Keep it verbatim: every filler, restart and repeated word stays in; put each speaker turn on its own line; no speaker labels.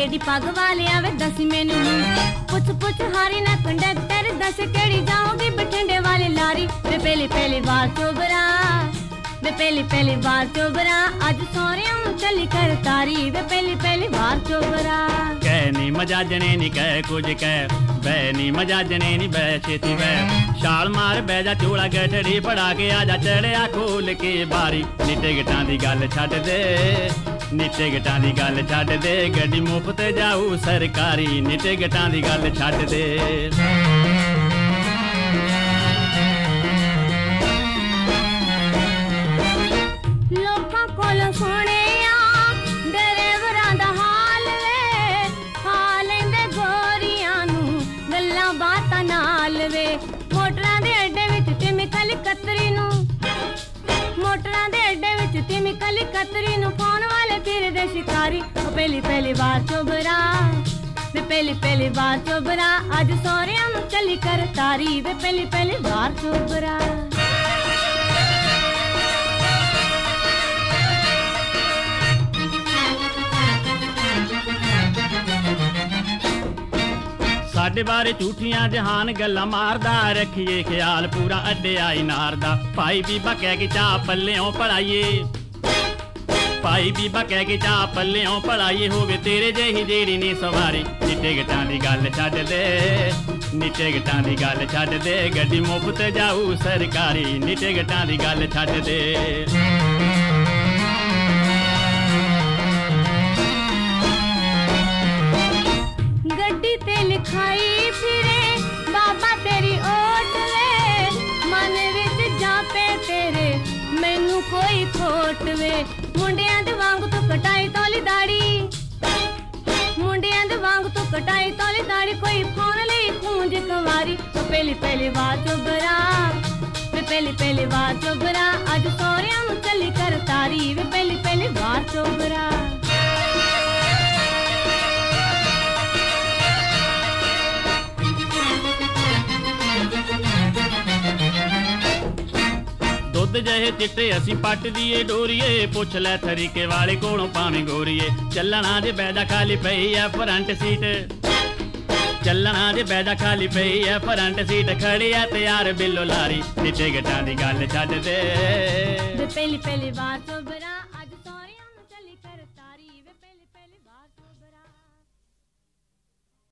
टेढ़ी पग वाले आवे दस मैनू पुछ पुछ हारी ना कंडक्टर दस केड़ी जाओगी बठिंडे वाली लारी वे पहली पहली बार चोबरा वे पहली पहली बार चोबरा अज सोहरिया चली कर तारी वे पहली पहली बार चोबरा
कह नी मजाजने नी कह कुछ कह बह नी मजाजने नी बह छेती बह छाल मार बह जा चूड़ा गठड़ी पड़ा के आजा चढ़िया खोल के बारी नी टिकटां दी गल छड्ड दे नी टिकटां दी गल छड्ड दे गड्डी मुफ्त जाऊ सरकारी नी टिकटां दी गल छड्ड दे
लोकां कोलों सुणे ड्राइवरां दा हाल वे खा लैंदे गोरियां नूं गल्लां बातां नाल वे मोटरां दे अड्डे विच टिमकल कतरी नूं मोटरां दे अड्डे विच टिमकल कतरी नूं पाउण वाले फिरदे शिकारी ओ पहली पहली बार चोबरा वे पहली पहली बार चोबरा अज सोहरियां नूं चली कर तारी वे पहली पहली बार चोबरा
साडे बारे झूठियां जहान गल्लां मारदा रखिए ख्याल पूरा अड्डे आई नारदा भाई बीबा कह के चाह पल्लेओं पढ़ाइए भाई बीबा कह के चाह पल्लेओं पढ़ाइए होवे तेरे जेही जेड़ी नी सवारी नी टिकटां दी गल छड्ड दे नी टिकटां दी गल छड्ड दे गड्डी मुफ्त जाऊ सरकारी नी टिकटां दी गल छड्ड दे
गड्डी ते लिखाई फिरे बाबा तेरी ओट वे मन विच जापे तेरे मैनू कोई खोट वे मुंडियां दे वांग तू कटाई तोली दाड़ी मुंडियां दे वांग तू कटाई तोली दाड़ी कोई फोन लई खूंज कुंवारी ओ पहली पहली बार चोबरा वे पहली पहली बार चोबरा अज सोहरियां नूं चली कर तारी वे पहली पहली बार चोबरा
दुध जहे चिट्टे असी पट दिए डोरीए पुछ लै तरीके वाले कोलों भावें गोरीए चलना जे बैदा खाली पई है फ्रंट सीट चलना जे बैदा खाली पई है फ्रंट सीट खड़ी है तैयार बिल्लो लारी नी टिकटां दी गल छड्ड दे
पहली पहली बार चोबरा